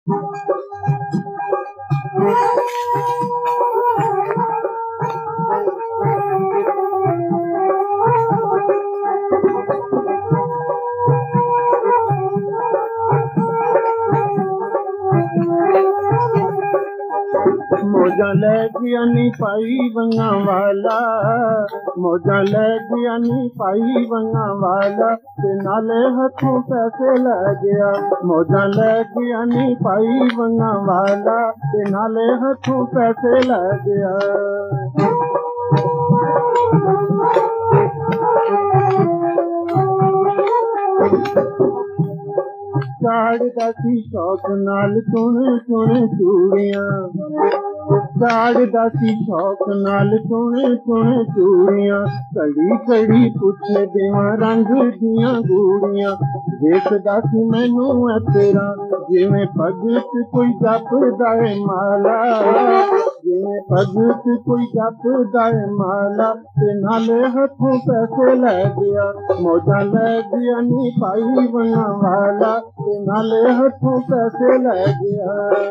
मौजा लैगिया नी पाई वंगा वाला, मौजा लैगिया नी पाई वंगा वाला, ते नाले हथों पैसे लै गया। मौजा लैगिया नी पाई वंगा वाला, ते नाले हथों पैसे लै गया। चाड़दा सी शौक नाल सोने सोने चूड़ियां, चाड़दा सी शौक नाल सोने सोने चूड़ियां, कड़ी कड़ी पुछे देवां रंग दियां गूड़ियां। देखदा सी मैनू है तेरा जिवें भगत कोई जपदा है माला, जिवें भगत कोई जपदा है माला, ते नाले हथों पैसे लै गया। मौजा लै गया नी पाई वंगा वाला, ते नाले हथों पैसे लै गया।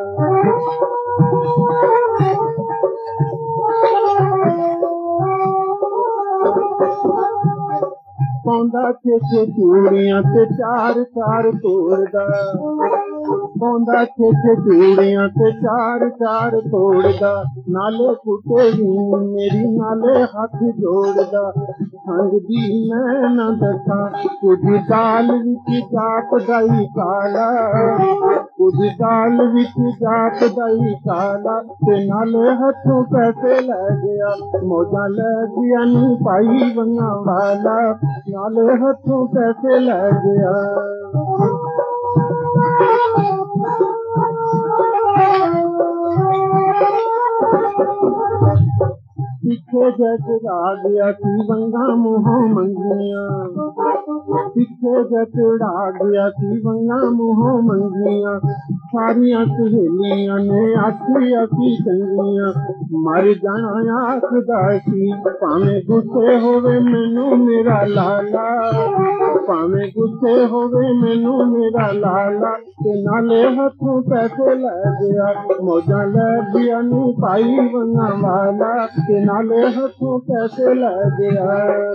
पौंदा छे छे चूड़ियां ते चार चार तोड़दा, पौंदा छे छे चूड़ियां ते चार चार तोड़दा, नाले कुटे वी मेरी नाले हाथ जोड़दा। संग दी मैं न दसा कुछ दाल विच जापदा ई काला, कुछ दाल विच जापदा ई काला, ते नाले हथों पैसे लै गया। मौजा लै गया नी पाई वंगा वाला, नाले हथों पैसे लै गया। पीछे जचड़ा गया सी वंगा मुँहों मंगियां, पीछे जचड़ा गया सी वंगा मुँहों मंगियां, सारियां सहेलियां ने आखी आखी चंगियां। मर जाना आखदा सी भावें गुस्से होवे मैनू मेरा लाला, भावें गुस्से होवे मैनू मेरा लाला, ते नाले हथों पैसे लै गया। मौजा लै गया नी पाई वंगा वाला, ते नाले हथों पैसे लै गया।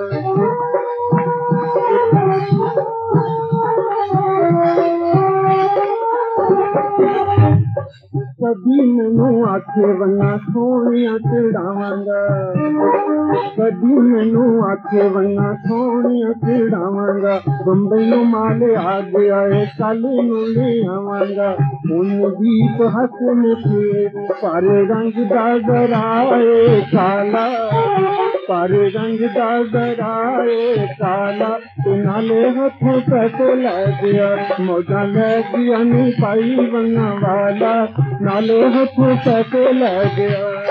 कदी मैनू आखे वंगा सोनिया चिड़ावांगा, कदी मैनू आखे वंगा सोनिया चिड़ावांगा, बंबईयों माले आ गया है कल नू ले आवांगा। दीप हसन के पर रंग दा गराए काला, पर रंग दा गराए काला, ते नाले हथों पैसे लै गया। मौजा लै गया नी पाई वंगा वाला, नाले हथों पैसे लै गया।